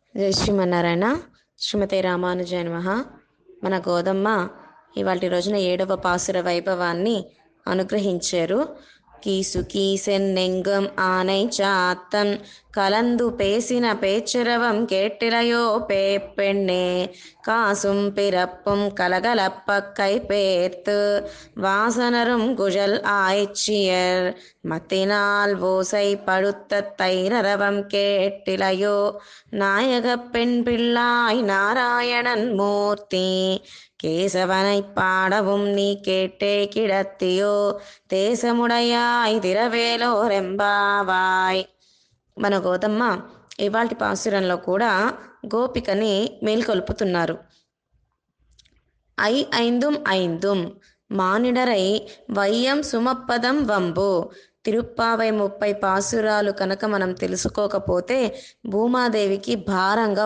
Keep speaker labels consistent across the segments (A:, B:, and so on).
A: జై శ్రీమన్నారాయణ. శ్రీమతే రామానుజాయ నమః. మన గోదమ్మ ఇవాళ రోజున 7వ పాసుర వైభవాన్ని అనుగ్రహించారు. కీసు కీసెన్నెంగం ఆనై చాత్తన్ కలందు పేసిన పేచ్చరవం కేట్టిలయో పేపెண்ணే காசும் பிறப்பும் கலகலப்பக்கை பேர்த்து வாசனரும் குழல் ஆய்ச்சியர் மத்தினால் ஓசை படுத்த தைரரவம் கேட்டிலையோ நாயக பெண் பிள்ளாய் நாராயணன் மூர்த்தி கேசவனை பாடவும் நீ கேட்டே கிடத்தியோ தேசமுடையாய் திரவேలో రెంబావాయ్. మన గోదమ్మ ఇవాల్టి పాసురంలో కూడా గోపికని మేల్కొల్పుతున్నారు. ఐందుం ఐందుం మానిడరై వయ్యం సుమప్పదం వంబు. తిరుప్పావై 30 పాసురాలు కనుక మనం తెలుసుకోకపోతే భూదేవికి భారంగా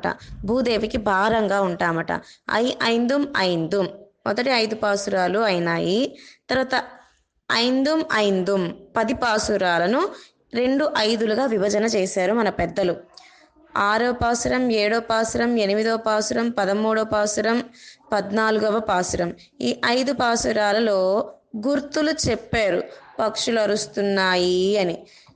A: ఉంటామట. ఐందుం ఐందుం మొదటి 5 పాసురాలు అయినాయి. తర్వాత ఐందుం ఐందుం 10 పాసురాలను 2 5లుగా విభజన చేశారు మన పెద్దలు. 6వ పాసురం, 7వ పాసురం, 8వ పాసురం, 13వ పాసురం, 14వ పాసురం. ఈ 5 పాసురాలలో గుర్తులు చెప్పారు, పక్షులు అరుస్తున్నాయి అని.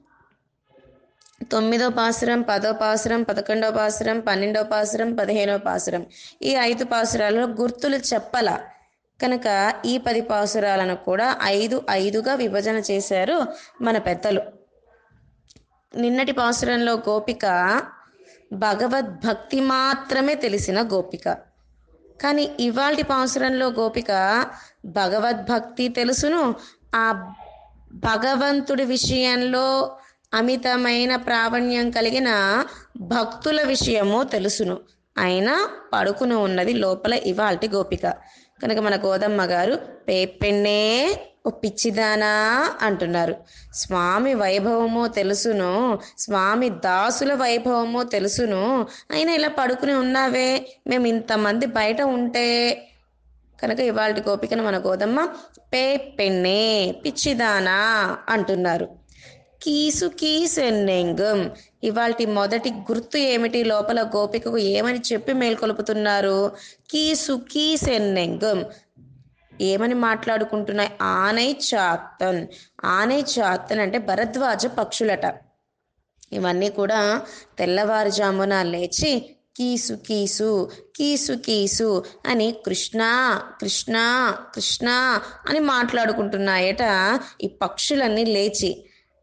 A: 9వ పాసురం, 10వ పాసురం, 11వ పాసురం, 12వ పాసురం, 15వ పాసురం, ఈ 5 పాసురాలలో గుర్తులు చెప్పల కనుక ఈ 10 పాసురాలను కూడా 5 5గా విభజన చేశారు మన పెద్దలు. నిన్నటి పాసురంలో గోపిక భగవద్భక్తి మాత్రమే తెలిసిన గోపిక. కానీ ఇవాల్టి పాసురంలో గోపిక భగవద్భక్తి తెలుసును, ఆ భగవంతుడి విషయంలో అమితమైన ప్రావణ్యం కలిగిన భక్తుల విషయము తెలుసును. అయినా పడుకుని ఉన్నది లోపల ఇవాల్టి గోపిక. కనుక మన గోదమ్మ గారు పేపెన్నే ఓ పిచ్చిదానా అంటున్నారు. స్వామి వైభవమో తెలుసును, స్వామి దాసుల వైభవమో తెలుసును, అయినా ఇలా పడుకుని ఉన్నావే, మేము ఇంతమంది బయట ఉంటే. కనుక ఇవాళ గోపికను మన గోదమ్మ పేపెన్నే పిచ్చిదానా అంటున్నారు. కీసు కీసెన్నెంగం ఇవాల్టి మొదటి గుర్తు ఏమిటి? లోపల గోపికకు ఏమని చెప్పి మేల్కొలుపుతున్నారు? కీసు కీసెన్నెంగం ఏమని మాట్లాడుకుంటున్నాయి? ఆనై చాత్తన్ అంటే భరద్వాజ పక్షులట. ఇవన్నీ కూడా తెల్లవారుజామున లేచి కీసు కీసు కీసు కీసు అని కృష్ణ కృష్ణ కృష్ణ అని మాట్లాడుకుంటున్నాయట ఈ పక్షులన్నీ లేచి.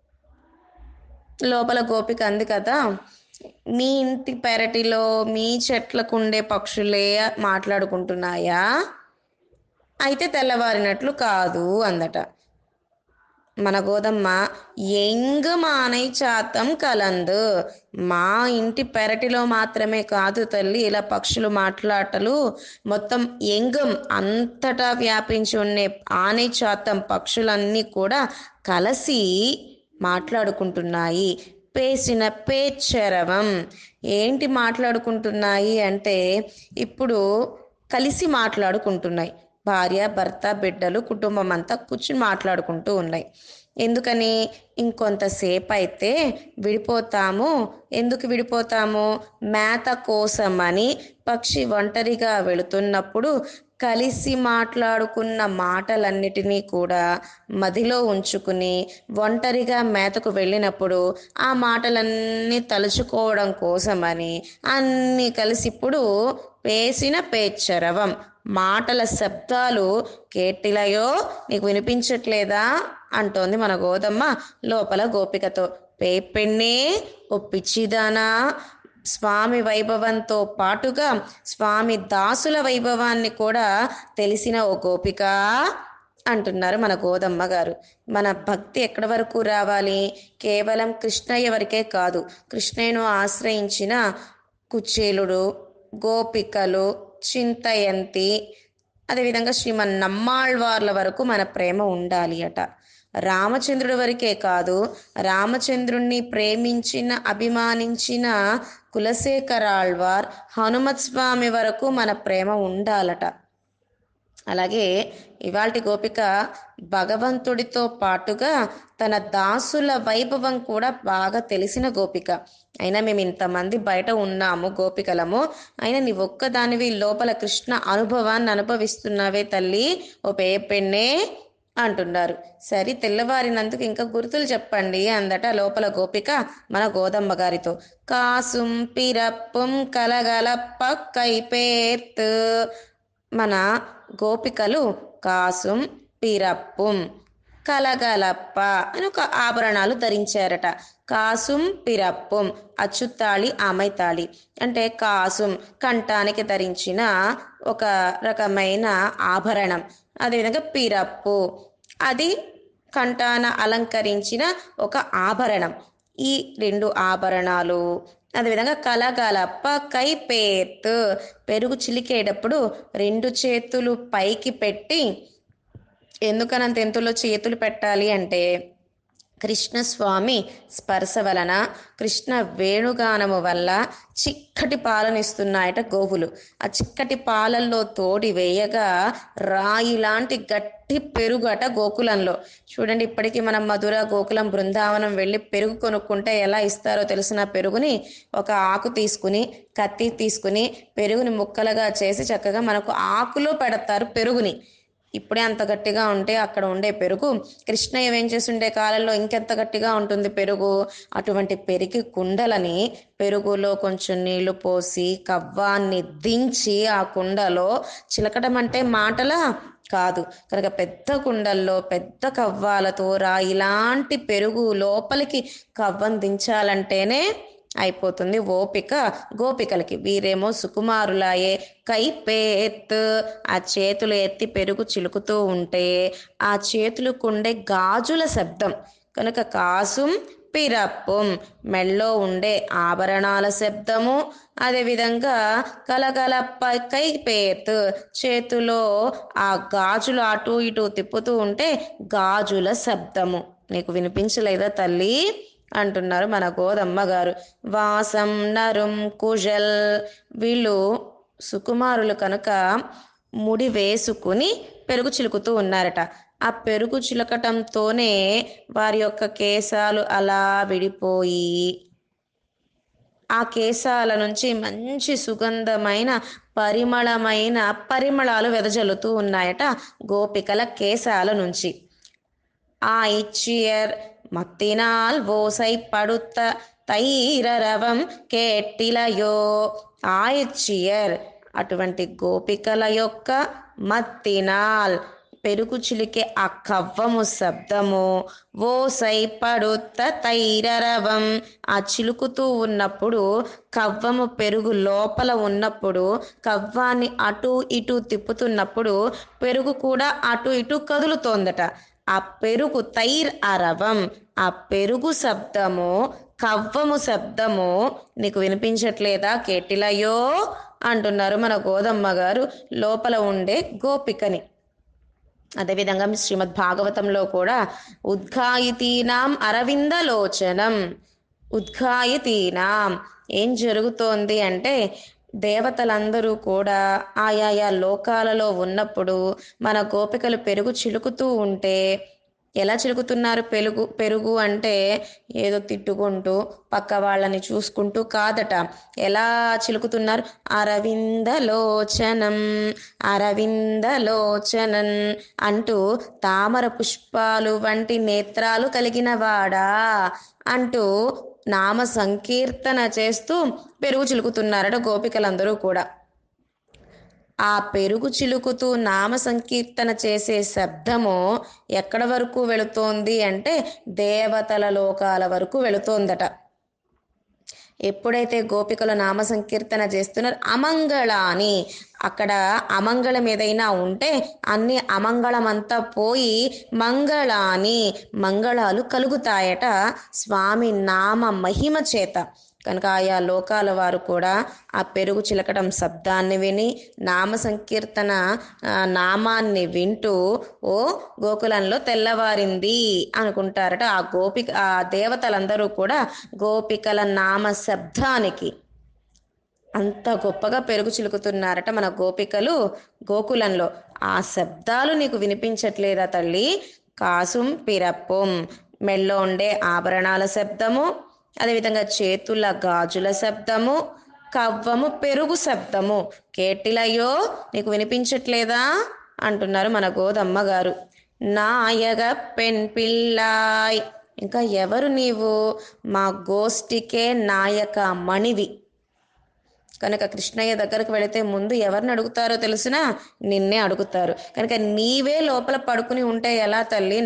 A: లోపల గోపిక అంది కదా, మీ ఇంటి పెరటిలో మీ చెట్లకుండే పక్షులే మాట్లాడుకుంటున్నాయా? అయితే తెల్లవారినట్లు కాదు అందట. మన గోదమ్మ ఎంగమానై చాతం కలందు, మా ఇంటి పెరటిలో మాత్రమే కాదు తల్లి ఇలా పక్షులు మాట్లాటలు, మొత్తం ఎంగం అంతటా వ్యాపించి ఉండే ఆనై చాతం పక్షులన్నీ కూడా కలిసి మాట్లాడుకుంటున్నాయి. పేసిన పేచ్చరవం ఏంటి మాట్లాడుకుంటున్నాయి అంటే ఇప్పుడు కలిసి మాట్లాడుకుంటున్నాయి. భార్య, భర్త, బిడ్డలు, కుటుంబం అంతా కూర్చుని మాట్లాడుకుంటూ ఉన్నాయి. ఎందుకని? ఇంకొంతసేపు అయితే విడిపోతాము. ఎందుకు విడిపోతాము? మేత కోసమని. పక్షి ఒంటరిగా వెళుతున్నప్పుడు కలిసి మాట్లాడుకున్న మాటలన్నిటినీ కూడా మదిలో ఉంచుకుని ఒంటరిగా మేతకు వెళ్ళినప్పుడు ఆ మాటలన్నీ తలుచుకోవడం కోసమని అన్నీ కలిసి ఇప్పుడు పేసిన పేచ్చరవం మాటల శబ్దాలు కేటిలయో నీకు వినిపించట్లేదా అంటోంది మన గోదమ్మ లోపల గోపికతో. పేపెన్నే ఓ పిచ్చిదానా, స్వామి వైభవంతో పాటుగా స్వామి దాసుల వైభవాన్ని కూడా తెలిసిన ఓ గోపిక అంటున్నారు మన గోదమ్మ గారు. మన భక్తి ఎక్కడి వరకు రావాలి? కేవలం కృష్ణయ్య వరకే కాదు, కృష్ణయ్యను ఆశ్రయించిన కుచేలుడు, గోపికలు, చింతయంతి, అదేవిధంగా శ్రీమన్నమ్మాళ్వార్ల వరకు మన ప్రేమ ఉండాలి అట. రామచంద్రుడి వరకే కాదు, రామచంద్రుణ్ణి ప్రేమించిన అభిమానించిన కులశేఖరాళ్వార్, హనుమత్ స్వామి వరకు మన ప్రేమ ఉండాలట. అలాగే ఇవాల్టి గోపిక భగవంతుడితో పాటుగా తన దాసుల వైభవం కూడా బాగా తెలిసిన గోపిక. అయినా మేము ఇంతమంది బయట ఉన్నాము గోపికలము, అయినా నీ ఒక్కదానివి లోపల కృష్ణ అనుభవాన్ని అనుభవిస్తున్నావే తల్లి, ఓ పెన్నే అంటున్నారు. సరే తెల్లవారినందుకు ఇంకా గుర్తులు చెప్పండి అందట లోపల గోపిక మన గోదమ్మ గారితో. కాసుం పిరప్పుం కలగలప్ప కైపేర్త్. మన గోపికలు కాసుం పిరప్పుం కలగలప్ప అని ఒక ఆభరణాలు ధరించారట. కాసుం పిరప్పుం అచ్చుతాళి ఆమైతాళి అంటే కాసుం కంఠానికి ధరించిన ఒక రకమైన ఆభరణం, అదేవిధంగా పిరప్పు అది కంఠాన అలంకరించిన ఒక ఆభరణం. ఈ రెండు ఆభరణాలు, అదేవిధంగా కలగలప్ప కైపేత్ పెరుగు చిలికేటప్పుడు రెండు చేతులు పైకి పెట్టి, ఎందుకనంత ఎంతులో చేతులు పెట్టాలి అంటే కృష్ణస్వామి స్పర్శ వలన, కృష్ణ వేణుగానము వల్ల చిక్కటి పాలనిస్తున్నాయట గోవులు. ఆ చిక్కటి పాలల్లో తోడి వేయగా రాయి లాంటి గట్టి పెరుగట గోకులంలో. చూడండి, ఇప్పటికీ మనం మధుర, గోకులం, బృందావనం వెళ్ళి పెరుగు కొనుక్కుంటే ఎలా ఇస్తారో తెలిసిన పెరుగుని ఒక ఆకు తీసుకుని, కత్తి తీసుకుని పెరుగుని ముక్కలుగా చేసి చక్కగా మనకు ఆకులో పెడతారు పెరుగుని. ఇప్పుడే అంత గట్టిగా ఉంటే అక్కడ ఉండే పెరుగు, కృష్ణయ్య ఏం చేస్తుండే కాలంలో ఇంకెంత గట్టిగా ఉంటుంది పెరుగు. అటువంటి పెరిగి కుండలని పెరుగులో కొంచెం నీళ్లు పోసి కవ్వాన్ని దించి ఆ కుండలో చిలకడం అంటే మాటలా కాదు కనుక పెద్ద కుండల్లో పెద్ద కవ్వాలతో ఇలాంటి పెరుగు లోపలికి కవ్వం దించాలంటేనే అయిపోతుంది ఓపిక గోపికలకి. వీరేమో సుకుమారులాయే కైపేత్ ఆ చేతులు ఎత్తి పెరుగు చిలుకుతూ ఉంటే ఆ చేతులకుండే గాజుల శబ్దం కనుక కాసుం పిరప్పుం మెళ్ళో ఉండే ఆభరణాల శబ్దము, అదేవిధంగా కలగలప్ప కైపేత్ చేతిలో ఆ గాజులు అటు ఇటు తిప్పుతూ ఉంటే గాజుల శబ్దము. నీకు వినిపించలేదా తల్లి అంటున్నారు మన గోదమ్మ గారు. వాసం నరుం కుజల్ వీళ్ళు సుకుమారులు కనుక ముడి వేసుకుని పెరుగు చిలుకుతూ ఉన్నారట. ఆ పెరుగు చిలకటంతోనే వారి యొక్క కేశాలు అలా విడిపోయి ఆ కేశాల నుంచి మంచి సుగంధమైన పరిమళాలు వెదజల్లుతూ ఉన్నాయట గోపికల కేశాల నుంచి. ఆ ఇచ్చియర్ మత్తినాల్ ఓసై పడుత తైరరవం కేట్టిలయో. ఆ ఇచ్చియర్ అటువంటి గోపికల యొక్క మత్తినాల్ పెరుగు చిలికే ఆ కవ్వము శబ్దము, ఓసై పడుత తైరరవం ఆ చిలుకుతూ ఉన్నప్పుడు కవ్వము పెరుగు లోపల ఉన్నప్పుడు కవ్వాన్ని అటు ఇటు తిప్పుతున్నప్పుడు పెరుగు కూడా అటు ఇటు కదులుతోందట. ఆ పెరుగు తైర్ అరవం ఆ పెరుగు శబ్దము కవ్వము శబ్దము నీకు వినిపించట్లేదా కేటిలయో అంటున్నారు మన గోదమ్మ గారు లోపల ఉండే గోపికని. అదేవిధంగా శ్రీమద్ భాగవతంలో కూడా ఉద్ఘాయితీనాం అరవిందలోచనం. ఉద్ఘాయితీనాం ఏం జరుగుతోంది అంటే దేవతలందరూ కూడా ఆయా లోకాలలో ఉన్నప్పుడు మన గోపికలు పెరుగు చిలుకుతూ ఉంటే ఎలా చిలుకుతున్నారు? పెరుగు అంటే ఏదో తిట్టుకుంటూ పక్క వాళ్ళని చూసుకుంటూ కాదట. ఎలా చిలుకుతున్నారు? అరవిందలోచనం అరవిందలోచనన్ అంటూ తామర పుష్పాలు వంటి నేత్రాలు కలిగిన వాడా అంటూ నామ సంకీర్తన చేస్తూ పెరుగు చిలుకుతున్నారట గోపికలందరూ కూడా. ఆ పెరుగు చిలుకుతూ నామ సంకీర్తన చేసే శబ్దము ఎక్కడ వరకు వెళుతోంది అంటే దేవతల లోకాల వరకు వెళుతోందట. ఎప్పుడైతే గోపికలు నామ సంకీర్తన చేస్తున్నారు అమంగళాని, అక్కడ అమంగళం ఏదైనా ఉంటే అన్ని అమంగళమంతా పోయి మంగళాని మంగళాలు కలుగుతాయట స్వామి నామ మహిమ చేత. కనుక ఆయా లోకాల వారు కూడా ఆ పెరుగు చిలకడం శబ్దాన్ని విని నామ సంకీర్తన నామాన్ని వింటూ ఓ గోకులంలో తెల్లవారింది అనుకుంటారట. ఆ దేవతలందరూ కూడా గోపికల నామ శబ్దానికి అంత గొప్పగా పెరుగు చిలుకుతున్నారట మన గోపికలు గోకులంలో. ఆ శబ్దాలు నీకు వినిపించట్లేదా తల్లి? కాసుం పిరప్పుం, మెళ్ళో ఉండే ఆభరణాల శబ్దము, అదేవిధంగా చేతుల గాజుల శబ్దము, కవ్వము పెరుగు శబ్దము కేటిలయో నీకు వినిపించట్లేదా అంటున్నారు మన గోదమ్మ గారు. నాయగ పెన్ పిల్లాయ్, ఇంకా ఎవరు నీవు? మా గోష్ఠికే నాయక మణివి కనుక కృష్ణయ్య దగ్గరకు వెళితే ముందు ఎవరిని అడుగుతారో తెలిసినా నిన్నే అడుగుతారు. కనుక నీవే లోపల పడుకుని ఉంటే ఎలా తల్లి?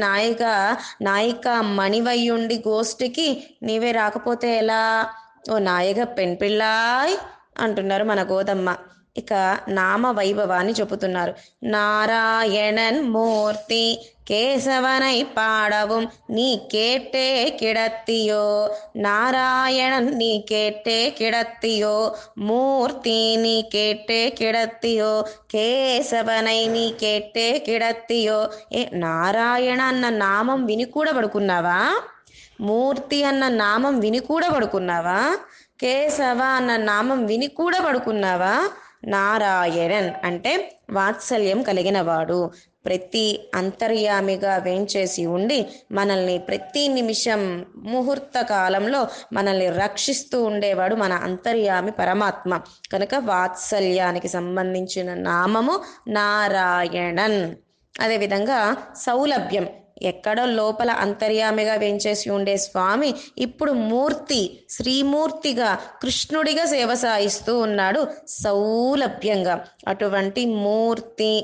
A: నాయిక మణివయ్యుండి గోష్ఠికి నీవే రాకపోతే ఎలా? ఓ నాయక పెన్పిల్లాయ్ అంటున్నారు మన గోదమ్మ. ఇక నామ వైభవాన్ని చెబుతున్నారు. నారాయణన్ మూర్తి కేశవనై పాడவும் நீ கேட்டே கிடத்தியோ, நாராயணன் நீ கேட்டே கிடத்தியோ, மூர்த்தி நீ கேட்டே கிடத்தியோ, కేశవనై నీ కేట్టే కిడత్తియో. నారాయణ అన్న నామం విని కూడా పడుకున్నావా? మూర్తి అన్న నామం విని కూడా పడుకున్నావా? కేశవ అన్న నామం విని కూడా పడుకున్నావా? నారాయణన్ అంటే వాత్సల్యం కలిగినవాడు, ప్రతి అంతర్యామిగా వేంచేసి ఉండి మనల్ని ప్రతి నిమిషం ముహూర్త కాలంలో మనల్ని రక్షిస్తూ ఉండేవాడు మన అంతర్యామి పరమాత్మ. కనుక వాత్సల్యానికి సంబంధించిన నామము నారాయణన్. అదేవిధంగా సౌలభ్యం, ఎక్కడో లోపల అంతర్యామిగా వేంచేసి ఉండే స్వామి ఇప్పుడు మూర్తి శ్రీమూర్తిగా కృష్ణుడిగా సేవ సాయిస్తూ ఉన్నాడు సౌలభ్యంగా. అటువంటి మూర్తి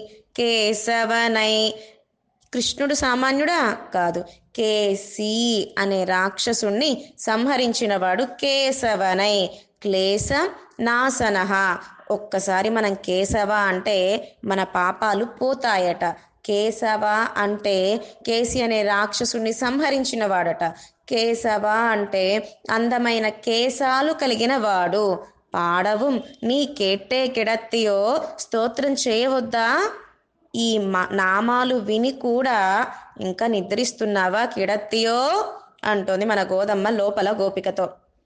A: కేశవనై, కృష్ణుడు సామాన్యుడా కాదు, కేసి అనే రాక్షసుణ్ణి సంహరించినవాడు కేశవనై. క్లేశ నాశనః, ఒక్కసారి మనం కేశవ అంటే మన పాపాలు పోతాయట. కేశవ అంటే కేసి అనే రాక్షసుని సంహరించిన వాడట. కేశవ అంటే అందమైన కేశాలు కలిగిన వాడు. పాడవు నీ కేట్టే కిడత్తియో, స్తోత్రం చేయవద్దా? ఈ నామాలు విని కూడా ఇంకా నిద్రిస్తున్నావా కిడత్తియో అంటోంది మన గోదమ్మ లోపల గోపికతో.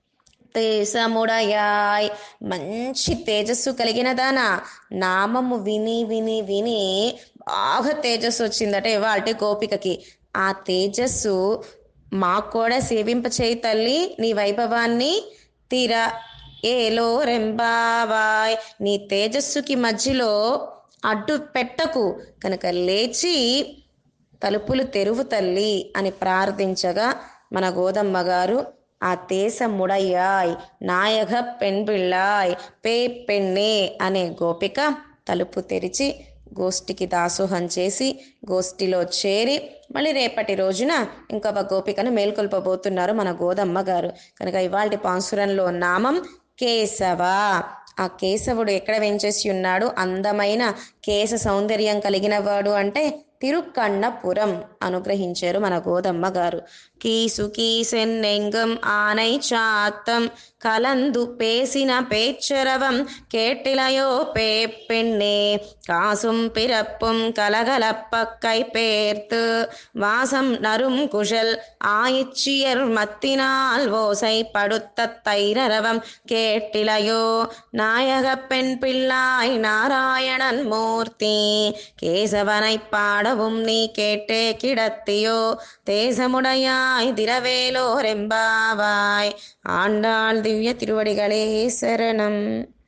A: తేజముడయాయ్, మంచి తేజస్సు కలిగిన దానా, నామము విని విని విని బాగా తేజస్సు వచ్చిందట ఇవాల్టి గోపికకి. ఆ తేజస్సు మాకు కూడా సేవింపచేయి తల్లి నీ వైభవాన్ని. తీర ఏలో రెంబావాయ్, నీ తేజస్సుకి మధ్యలో అడ్డు పెట్టకు, కనుక లేచి తలుపులు తెరువు తల్లి అని ప్రార్థించగా మన గోదమ్మ గారు ఆ తేసముడయాయ్ నాయక పెన్పిళ్ళాయ్ పే పెన్నే అనే గోపిక తలుపు తెరిచి గోష్ఠికి దాసోహం చేసి గోష్ఠిలో చేరి మళ్ళీ రేపటి రోజున ఇంకొక గోపికను మేల్కొల్పబోతున్నారు మన గోదమ్మ గారు. కనుక ఇవాల్టి పాంసురంలో నామం కేశవ. ఆ కేశవుడు ఎక్కడ వెంచేసి ఉన్నాడు? అందమైన కేశ సౌందర్యం కలిగిన వాడు అంటే తిరుక్కన్నపురం అనుగ్రహించారు మన గోదమ్మ గారు. కీసు కీసెన్నెంగం ఆనై చాత్తం కలందు పేసిన పేచ్చరవం కేటిలయో పే పెண்ணే காசும் பிறப்பும் கலகலப்பக்கை பேர்த்து வாசம் நரும் குஷல் ஆயிச்சியர் மத்தினால் ஓசை படுத்த தைரரவம் கேட்டிலையோ நாயக பெண் பிள்ளாய் நாராயணன் மூர்த்தி கேசவனை பாடவும் நீ கேட்டே கிடத்தியோ தேசமுடையாய் திரவேலோ ரெம்பாவாய். ஆண்டாள் திவ்ய திருவடிகளே சரணம்.